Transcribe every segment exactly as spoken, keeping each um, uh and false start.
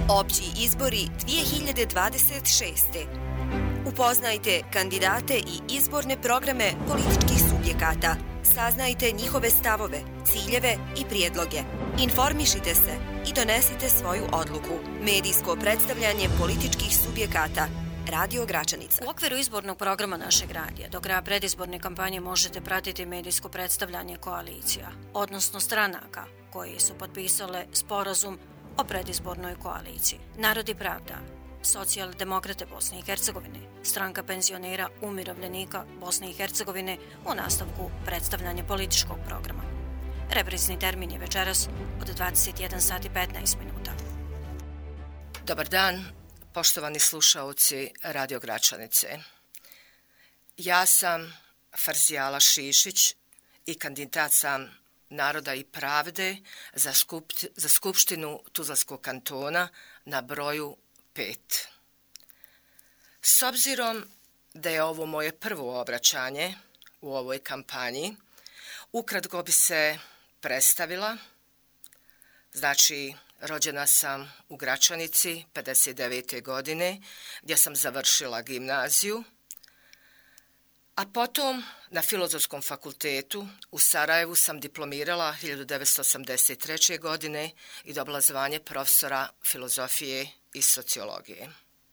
Opći izbori dvije hiljade dvadeset šeste. Upoznajte kandidate i izborne programe političkih subjekata. Saznajte njihove stavove, ciljeve i prijedloge. Informišite se i donesite svoju odluku. Medijsko predstavljanje političkih subjekata. Radio Gračanica. U okviru izbornog programa našeg radija do kraja predizborne kampanje možete pratiti medijsko predstavljanje koalicija, odnosno stranaka koji su potpisale sporazum o predizbornoj koaliciji. Narod i pravda, Socijaldemokrate Bosne i Hercegovine, Stranka penzionera umirovljenika Bosne i Hercegovine u nastavku predstavljanja političkog programa. Reprizni termin je večeras od dvadeset jedan sati i petnaest minuta. Dobar dan, poštovani slušaoci Radio Gračanice. Ja sam Farzijala Šišić i kandidat sam Naroda i pravde za, skup, za Skupštinu Tuzlanskog kantona na broju pet. S obzirom da je ovo moje prvo obraćanje u ovoj kampanji, ukratko bi se predstavila. Znači, rođena sam u Gračanici pedeset devete godine, gdje sam završila gimnaziju, a potom na Filozofskom fakultetu u Sarajevu sam diplomirala hiljadu devetsto osamdeset treće. godine i dobila zvanje profesora filozofije i sociologije.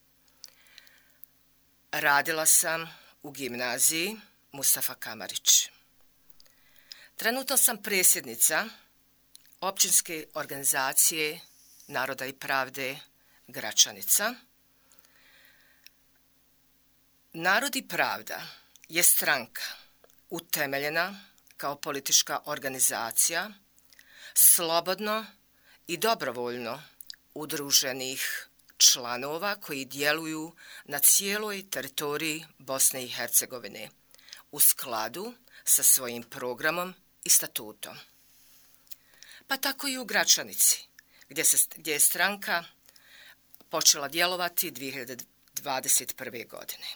Radila sam u gimnaziji Mustafa Kamarić. Trenutno sam predsjednica općinske organizacije Naroda i pravde Gračanica. Narod i pravda je stranka utemeljena kao politička organizacija slobodno i dobrovoljno udruženih članova koji djeluju na cijeloj teritoriji Bosne i Hercegovine u skladu sa svojim programom i statutom. Pa tako i u Gračanici, gdje, se, gdje je stranka počela djelovati dvije hiljade dvadeset prve. godine.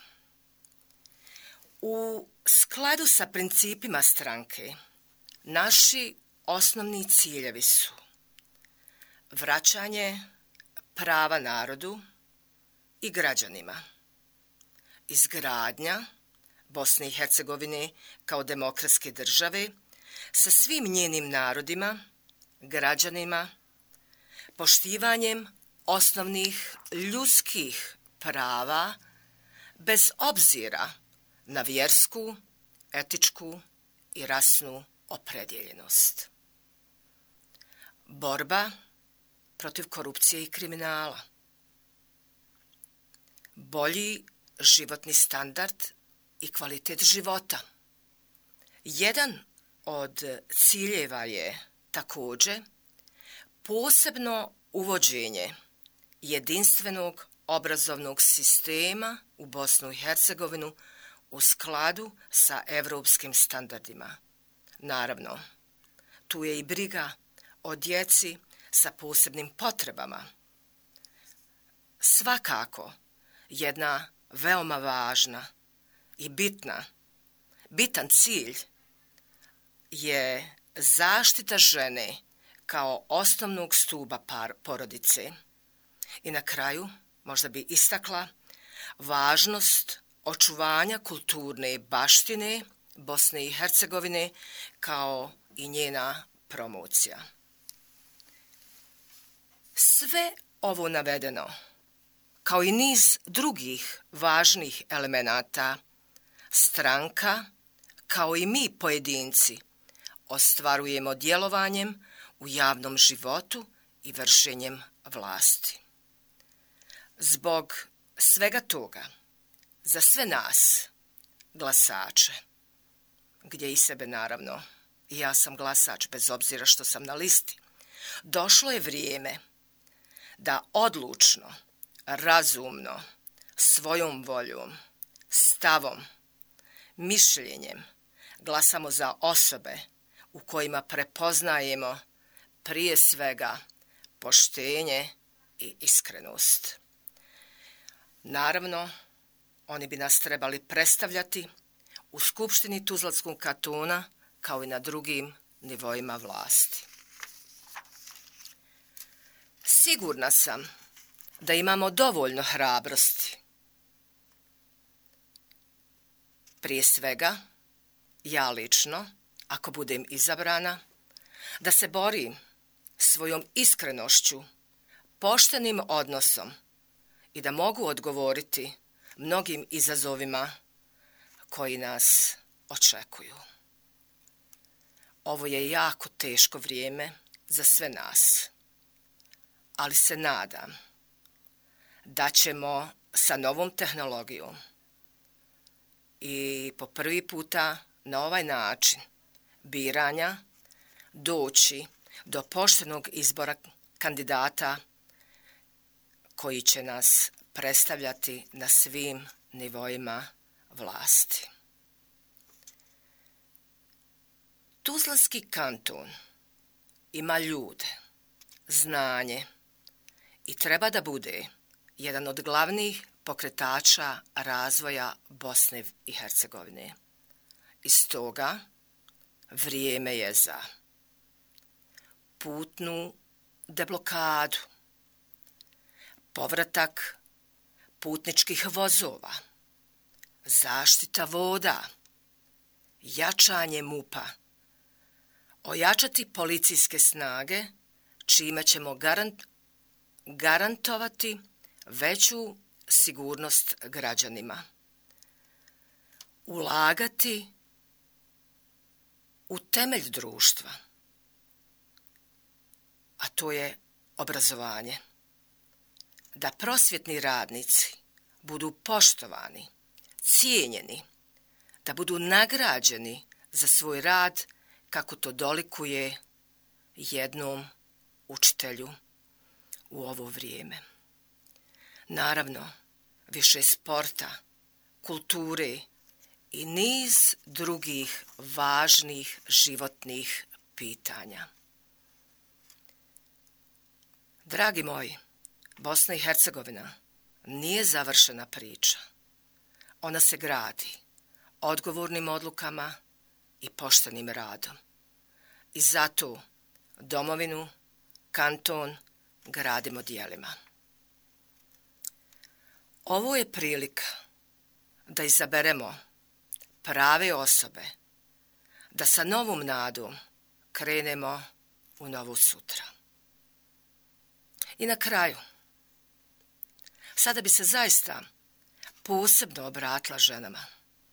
U skladu sa principima stranke, naši osnovni ciljevi su vraćanje prava narodu i građanima, izgradnja Bosne i Hercegovine kao demokratske države sa svim njenim narodima, građanima, poštivanjem osnovnih ljudskih prava bez obzira na vjersku, etičku i rasnu opredjeljenost. Borba protiv korupcije i kriminala. Bolji životni standard i kvalitet života. Jedan od ciljeva je također posebno uvođenje jedinstvenog obrazovnog sistema u Bosnu i Hercegovinu u skladu sa europskim standardima. Naravno, tu je i briga o djeci sa posebnim potrebama. Svakako, jedna veoma važna i bitna, bitan cilj je zaštita žene kao osnovnog stuba par, porodice. I na kraju, možda bi istakla važnost očuvanja kulturne baštine Bosne i Hercegovine kao i njena promocija. Sve ovo navedeno, kao i niz drugih važnih elemenata, stranka, kao i mi pojedinci, ostvarujemo djelovanjem u javnom životu i vršenjem vlasti. Zbog svega toga, za sve nas, glasače, gdje i sebe naravno, i ja sam glasač bez obzira što sam na listi, došlo je vrijeme da odlučno, razumno, svojom voljom, stavom, mišljenjem glasamo za osobe u kojima prepoznajemo prije svega poštenje i iskrenost. Naravno, oni bi nas trebali predstavljati u Skupštini Tuzlanskog kantona kao i na drugim nivoima vlasti. Sigurna sam da imamo dovoljno hrabrosti. Prije svega, ja lično, ako budem izabrana, da se borim svojom iskrenošću, poštenim odnosom i da mogu odgovoriti mnogim izazovima koji nas očekuju. Ovo je jako teško vrijeme za sve nas, ali se nadam da ćemo sa novom tehnologijom i po prvi puta na ovaj način biranja doći do poštenog izbora kandidata koji će nas predstavljati na svim nivoima vlasti. Tuzlanski kanton ima ljude, znanje i treba da bude jedan od glavnih pokretača razvoja Bosne i Hercegovine. I stoga vrijeme je za putnu deblokadu, povratak putničkih vozova, zaštita voda, jačanje MUP-a, ojačati policijske snage, čime ćemo garant, garantovati veću sigurnost građanima, ulagati u temelj društva, a to je obrazovanje, da prosvjetni radnici budu poštovani, cijenjeni, da budu nagrađeni za svoj rad kako to dolikuje jednom učitelju u ovo vrijeme. Naravno, više sporta, kulture i niz drugih važnih životnih pitanja. Dragi moji, Bosna i Hercegovina nije završena priča. Ona se gradi odgovornim odlukama i poštenim radom. I zato domovinu, kanton gradimo djelima. Ovo je prilika da izaberemo prave osobe, da sa novom nadom krenemo u novu sutra. I na kraju, sada bi se zaista posebno obratila ženama.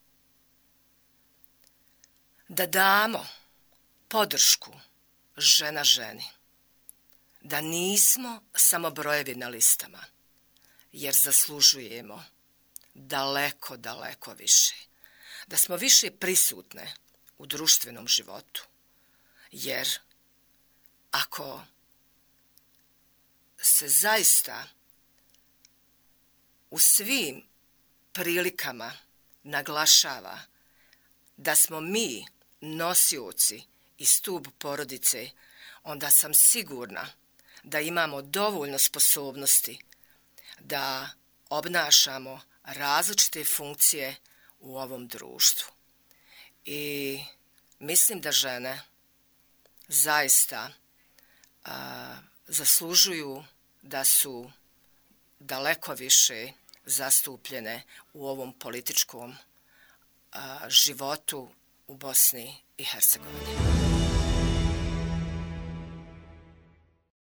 Da damo podršku žena ženi, da nismo samo brojevi na listama, jer zaslužujemo daleko, daleko više. Da smo više prisutne u društvenom životu, jer ako se zaista u svim prilikama naglašava da smo mi nosioci i stup porodice, onda sam sigurna da imamo dovoljno sposobnosti da obnašamo različite funkcije u ovom društvu. I mislim da žene zaista a, zaslužuju da su daleko više zastupljene u ovom političkom a, životu u Bosni i Hercegovini.